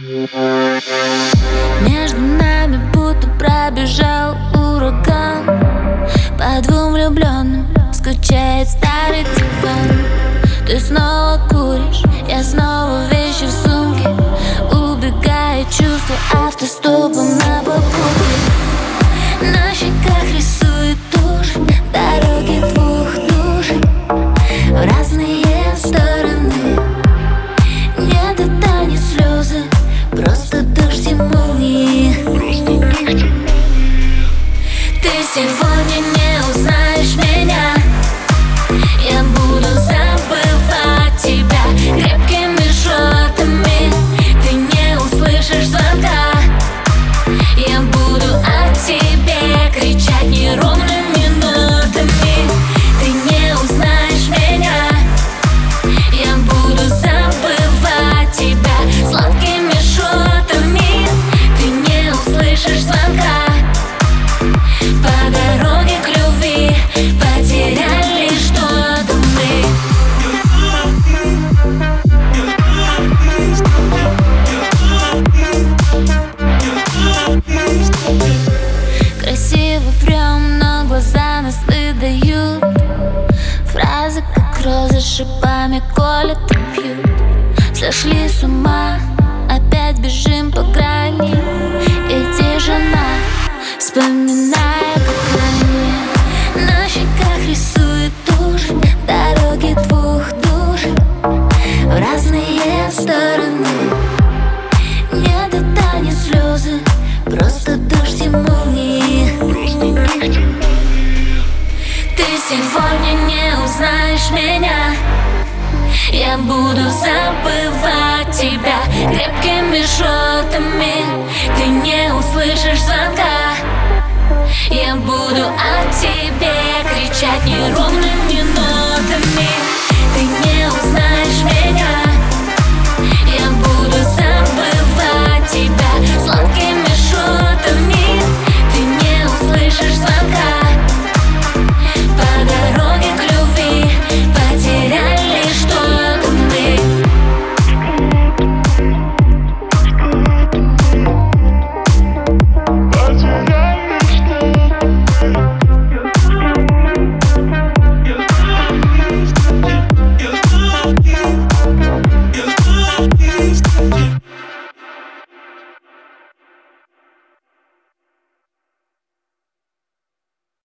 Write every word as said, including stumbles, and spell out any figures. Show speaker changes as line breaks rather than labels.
Между нами будто пробежал ураган. По двум влюбленным скучает старый диван. Ты снова куришь, я снова вещи в сумке. Убегает чувство автостопом на попутке. На щеках рисует тушь дороги двух душ в разные стороны. Нет, это не слезы, просто дождь и молнии. Ты сегодня не узнаешь меня. Я буду забывать тебя крепкими шотами. Ты не услышишь звонка. Я буду о тебе кричать неровными нотами. Ты не узнаешь меня. Я буду забывать тебя сладкими шотами. Ты не услышишь звонка. По дороге к любви потеряли что-то мы. Красиво врем, но глаза нас выдают. Фразы, как розы, шипами колят и пьют. Сошли с ума, опять бежим по грани. И тишина, вспоминая, как ранее. На щеках рисует тушь дороги двух душ в разные стороны. Нет, это не слезы, просто дождь и молнии. Ты сегодня не узнаешь меня. Я буду забывать тебя крепкими шотами. Ты не услышишь звонка. Я буду о тебе кричать неровными